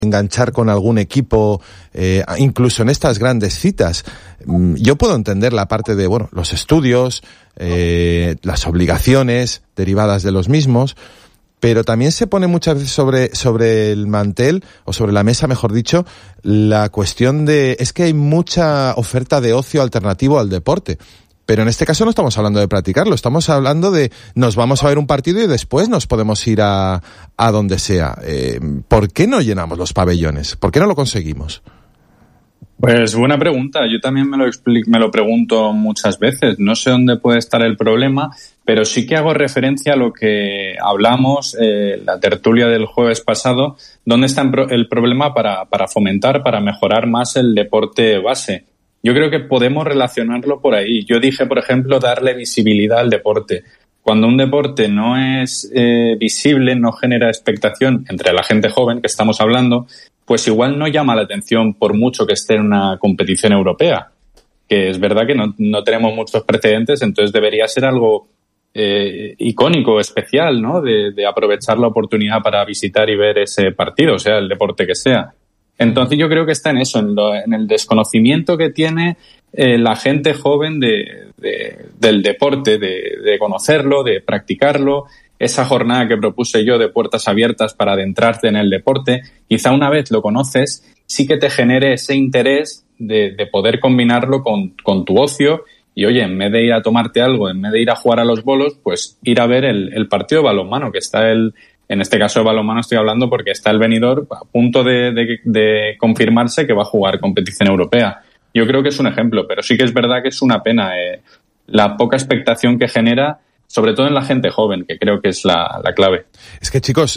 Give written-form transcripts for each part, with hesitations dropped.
enganchar con algún equipo, incluso en estas grandes citas. Yo puedo entender la parte de, bueno, los estudios, las obligaciones derivadas de los mismos, pero también se pone muchas veces sobre el mantel, o sobre la mesa, mejor dicho, la cuestión de, es que hay mucha oferta de ocio alternativo al deporte. Pero en este caso no estamos hablando de practicarlo, estamos hablando de nos vamos a ver un partido y después nos podemos ir a donde sea. ¿Por qué no llenamos los pabellones? ¿Por qué no lo conseguimos? Pues buena pregunta. Yo también me lo pregunto muchas veces. No sé dónde puede estar el problema, pero sí que hago referencia a lo que hablamos la tertulia del jueves pasado. ¿Dónde está el problema para fomentar, para mejorar más el deporte base? Yo creo que podemos relacionarlo por ahí. Yo dije, por ejemplo, darle visibilidad al deporte. Cuando un deporte no es visible, no genera expectación entre la gente joven que estamos hablando, pues igual no llama la atención por mucho que esté en una competición europea. Que es verdad que no tenemos muchos precedentes, entonces debería ser algo icónico, especial, ¿no? De aprovechar la oportunidad para visitar y ver ese partido, sea el deporte que sea. Entonces yo creo que está en eso, en el desconocimiento que tiene la gente joven del deporte, de conocerlo, de practicarlo. Esa jornada que propuse yo de puertas abiertas para adentrarte en el deporte, quizá una vez lo conoces, sí que te genere ese interés de poder combinarlo con tu ocio y, oye, en vez de ir a tomarte algo, en vez de ir a jugar a los bolos, pues ir a ver el partido de balonmano, que está en este caso de balonmano estoy hablando porque está el Benidorm a punto de confirmarse que va a jugar competición europea. Yo creo que es un ejemplo, pero sí que es verdad que es una pena la poca expectación que genera, sobre todo en la gente joven, que creo que es la clave. Es que, chicos,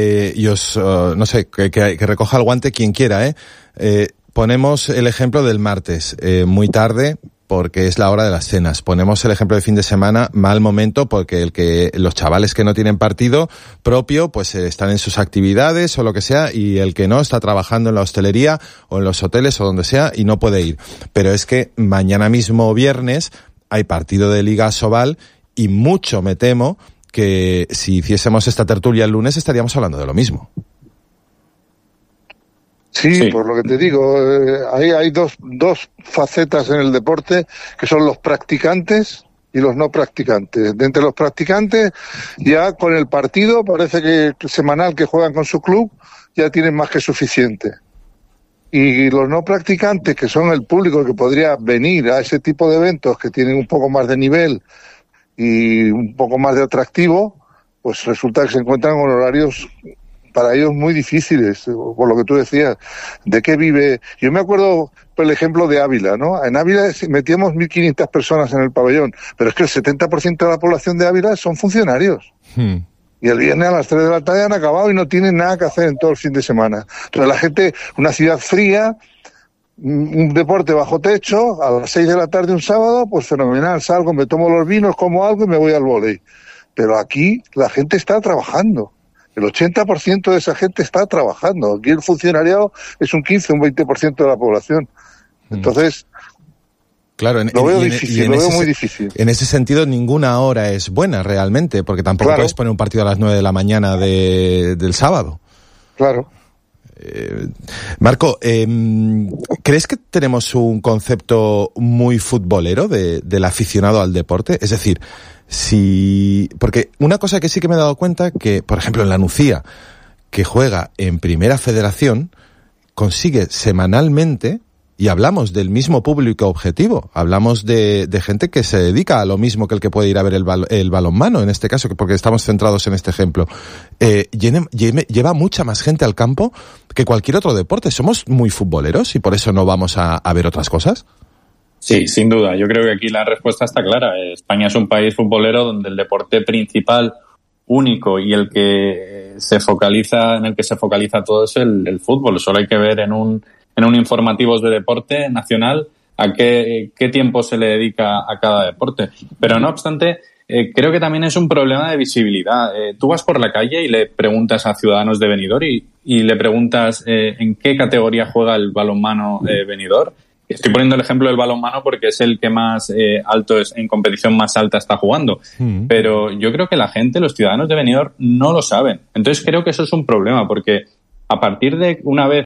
no sé, que recoja el guante quien quiera, ponemos el ejemplo del martes, muy tarde, porque es la hora de las cenas. Ponemos el ejemplo de fin de semana, mal momento, porque los chavales que no tienen partido propio, pues están en sus actividades o lo que sea, y el que no está trabajando en la hostelería o en los hoteles o donde sea y no puede ir. Pero es que mañana mismo viernes hay partido de Liga Asobal y mucho me temo que si hiciésemos esta tertulia el lunes estaríamos hablando de lo mismo. Sí, por lo que te digo, hay dos facetas en el deporte, que son los practicantes y los no practicantes. De entre los practicantes, ya con el partido, parece que semanal que juegan con su club, ya tienen más que suficiente. Y los no practicantes, que son el público que podría venir a ese tipo de eventos que tienen un poco más de nivel y un poco más de atractivo, pues resulta que se encuentran con horarios para ellos muy difíciles, por lo que tú decías. ¿De qué vive? Yo me acuerdo, por el ejemplo de Ávila, ¿no? En Ávila metíamos 1.500 personas en el pabellón, pero es que el 70% de la población de Ávila son funcionarios. Y el viernes a las 3 de la tarde han acabado y no tienen nada que hacer en todo el fin de semana. Entonces la gente, una ciudad fría, un deporte bajo techo, a las 6 de la tarde un sábado, pues fenomenal, salgo, me tomo los vinos, como algo y me voy al vóley. Pero aquí la gente está trabajando. El 80% de esa gente está trabajando. Aquí el funcionariado es un 15, un 20% de la población. Entonces, claro, lo veo difícil, lo veo muy difícil. En ese sentido, ninguna hora es buena realmente, porque tampoco puedes poner un partido a las 9 de la mañana del sábado. Claro. Marco, ¿crees que tenemos un concepto muy futbolero del aficionado al deporte? Es decir, porque una cosa que sí que me he dado cuenta, que por ejemplo en la Nucía, que juega en Primera Federación, consigue semanalmente, y hablamos del mismo público objetivo, hablamos de gente que se dedica a lo mismo que el que puede ir a ver el balonmano, en este caso, porque estamos centrados en este ejemplo, lleva mucha más gente al campo que cualquier otro deporte. ¿Somos muy futboleros y por eso no vamos a ver otras cosas? Sí, sin duda. Yo creo que aquí la respuesta está clara. España es un país futbolero donde el deporte principal, único y en el que se focaliza todo es el fútbol. Solo hay que ver en un informativos de deporte nacional a qué tiempo se le dedica a cada deporte. Pero no obstante, creo que también es un problema de visibilidad. Tú vas por la calle y le preguntas a ciudadanos de Benidorm y le preguntas en qué categoría juega el balonmano Benidorm. Estoy poniendo el ejemplo del balonmano porque es el que más alto es, en competición más alta está jugando. Pero yo creo que la gente, los ciudadanos de Benidorm, no lo saben. Entonces creo que eso es un problema porque a partir de una vez